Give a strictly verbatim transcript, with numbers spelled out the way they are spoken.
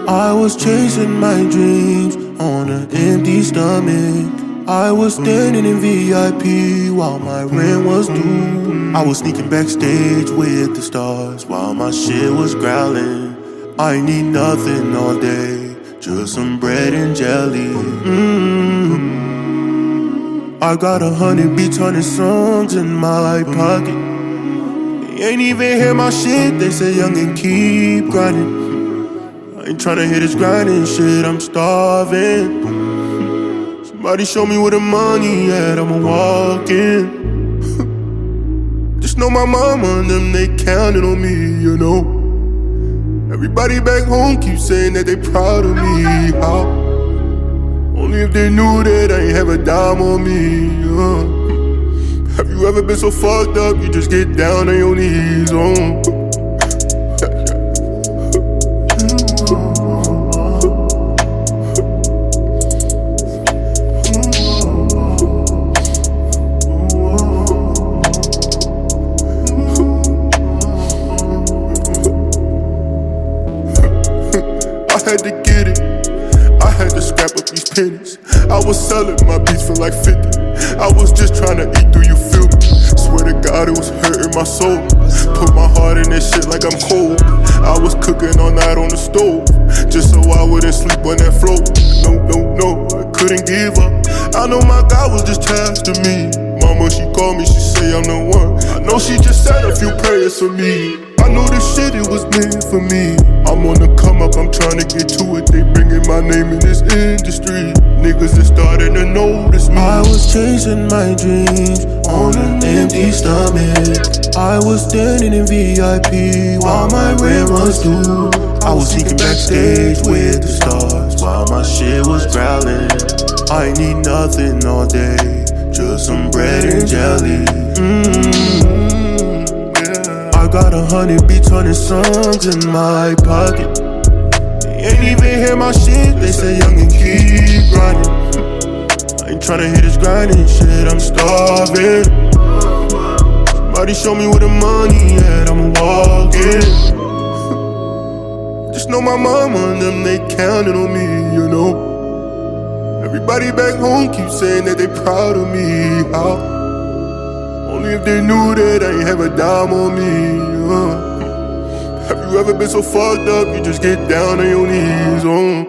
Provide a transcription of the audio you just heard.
I was chasing my dreams on an empty stomach. I was standing in V I P while my rent was due. I was sneaking backstage with the stars while my shit was growling. I need nothing all day, just some bread and jelly. Mm-hmm. I got a hundred beats, hundred songs in my pocket. They ain't even hear my shit, they say young and keep grinding. I ain't tryna hit this grinding shit, I'm starving. Somebody show me where the money at, I'ma walk in. Just know my mama and them, they counted on me, you know. Everybody back home keeps saying that they proud of me. How? Only if they knew that I ain't have a dime on me. Uh. Have you ever been so fucked up you just get down on your knees? Uh. I had to get it, I had to scrap up these pennies. I was selling my beats for like fifty. I was just trying to eat through, you feel me? Swear to God it was hurting my soul. Put my heart in that shit like I'm cold. I was cooking all night on the stove, just so I wouldn't sleep on that floor. No, no, no, I couldn't give up. I know my God was just testing me. Mama, she called me, she say I'm the one. I know she just said a few prayers for me. I know this shit, it was meant for me. I'm on the come up, I'm trying to get to it. They bringing my name in this industry. Niggas are starting to notice me. I was chasing my dreams on an empty stomach. I was standing in V I P while my rent was due. I was sneaking backstage with the stars while my shit was growling. I need nothing all day, just some bread and jelly. Mm-hmm. I got a hundred beats, hundred songs in my pocket. They ain't even hear my shit, they say young and keep grinding. I ain't tryna hit this grinding shit, I'm starving. Somebody show me where the money at, I'ma walk in. Just know my mama and them, they counted on me, you know. Everybody back home keeps saying that they proud of me. How? Only if they knew that I ain't have a dime on me. Uh. Have you ever been so fucked up you just get down on your knees? Uh.